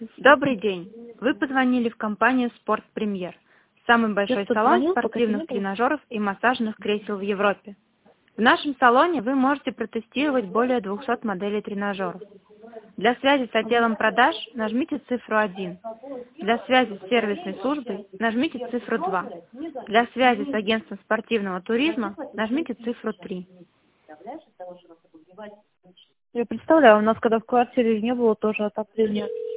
Добрый день. Вы позвонили в компанию «Спорт Премьер», самый большой салон спортивных тренажеров и массажных кресел в Европе. В нашем салоне вы можете протестировать более 200 моделей тренажеров. Для связи с отделом продаж нажмите цифру 1. Для связи с сервисной службой нажмите цифру 2. Для связи с агентством спортивного туризма нажмите цифру 3. Я представляю, у нас когда в квартире не было тоже отопления.